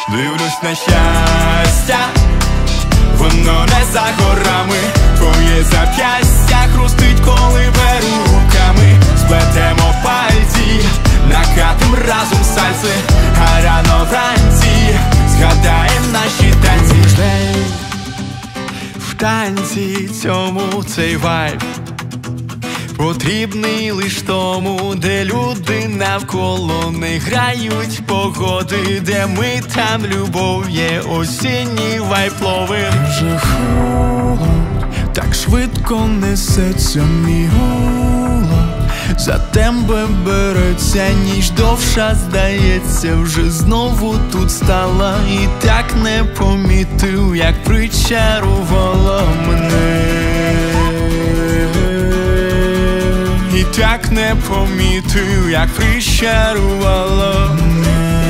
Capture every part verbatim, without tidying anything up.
Дивлюсь на щастя, воно не за горами. Твоє зап'ястя хрустить, коли беру руками. Сплетемо пальці, накатим разом сальси, а рано вранці згадаєм наші танці. В танці цьому цей вайб потрібний лиш тому, де люди навколо не грають погоди, де ми, там любов є, осінній вайб ловим. Вже холод, так швидко несеться мій голод. За тебе береться ніч, довша здається, вже знову тут стала. І так не помітив, як причарувала мене. І так не помітив, як причарувала мене.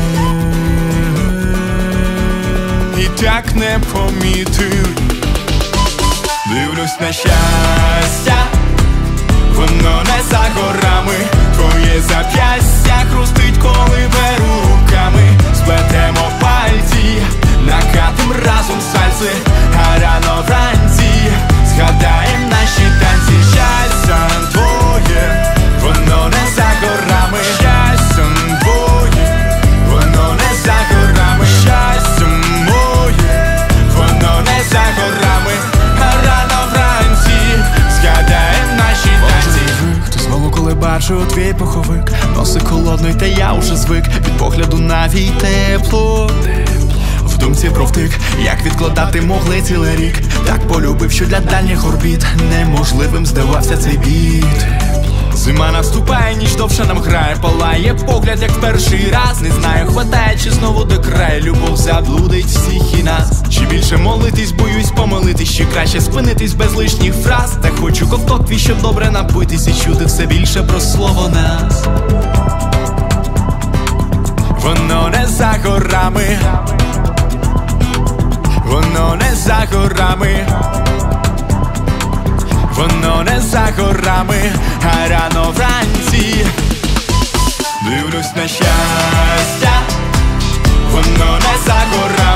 І так не помітив. Дивлюсь на щастя, воно не за горами. Твоє зап'ястя хрустить, коли беру руками. Сплетемо пальці, накатим разом сальси, а рано вранці згадаєм наші танці. Щастя твоє, воно не за горами. Щастя твоє, воно не за горами. Щастя моє, воно не за горами, а рано вранці згадаєм наші танці. Ти знову, коли бачу твій пуховик, носик холодний, та я уже звик. Від погляду навіть тепло. В думці про втик, як відкладати могли цілий рік. Так полюбив, що для дальніх орбіт неможливим здавався цей біт. Зима наступає, ніч довше нам грає, палає погляд, як в перший раз. Не знаю, хватає чи знову до краю. Любов заблудить всіх і нас. Чи більше молитись, боюсь помилитись, чи краще спинитись без лишніх фраз. Та хочу ковток твій, щоб добре напитись і чути все більше про слово нас. Воно не за горами, воно не за горами, воно не за горами, а рано вранці дивлюсь на щастя, воно не за горами.